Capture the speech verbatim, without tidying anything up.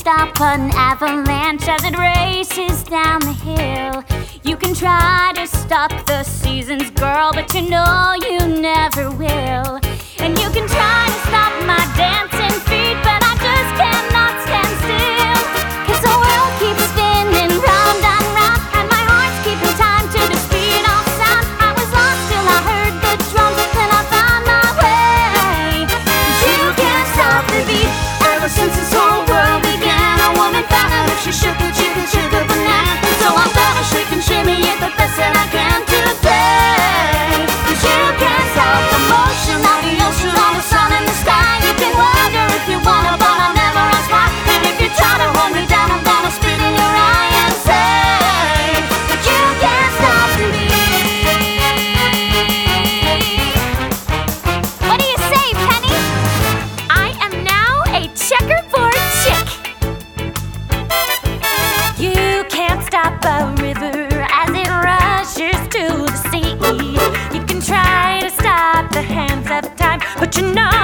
stop an avalanche as it races down the hill. You can try to stop the seasons, girl, but you know you never will. And you can try to stop my dancing feet, but I just cannot stand still. 'Cause the world keeps spinning round and round, and my heart's keeping time to the speed of sound. I was lost till I heard the drums, then I found my way. 'Cause you can't stop the beat. Ever since this whole world began, a woman found out if she shook it, she could shake a banana. So I'm gonna shake and shimmy it the best that I can today. 'Cause you can't stop the motion of the ocean, or the sun in the sky. You can wonder if you wanna, but I'll never ask why. And if you try to hold me down, I'm gonna spit in your eye and say that you can't stop the beat. What do you say, Penny? I am now a checkerboard chick. You can't stop a river as it rushes to the sea. You can try to stop the hands of time, but you know